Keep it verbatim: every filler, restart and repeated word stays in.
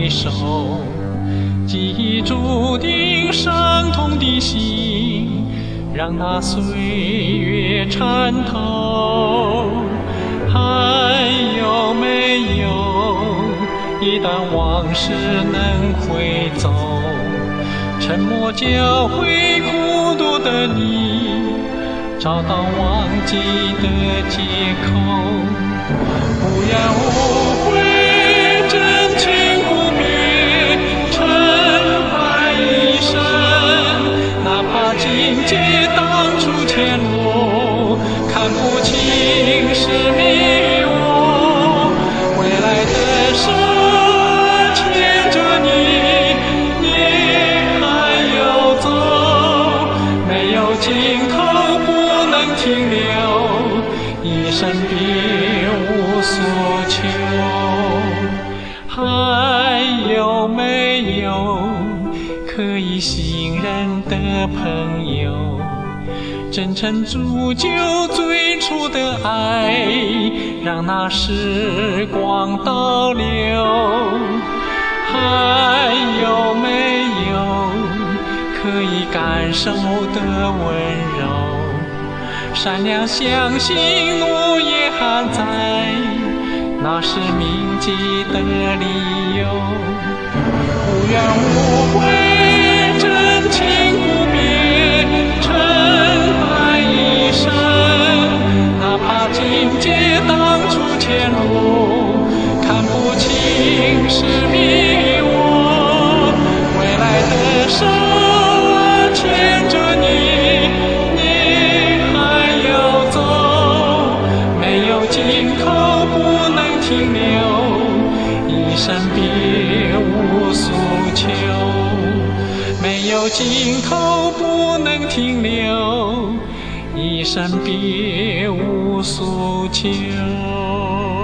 回首，记忆注定伤痛的心，让那岁月穿透。还有没有一段往事能回走？沉默教会孤独的你，找到忘记的借口。不要误会，真情不灭，尘埃一生。哪怕境界当初前路，看不清是你我。未来的手牵着你，你还要走，没有尽头不能停留，一生别无所求。还有没有可以信任的朋友，真诚铸就最初的爱，让那时光倒流。还有没有可以感受的温柔，善良相信路也还在，那是铭记的理由。不要误会，真情不灭，尘埃一生。哪怕境界当初前路，看不清是你我。未来的手牵着你，你还要走，没有尽头不能停留，一生别无所求。没有尽头不能停留，一生别无所求。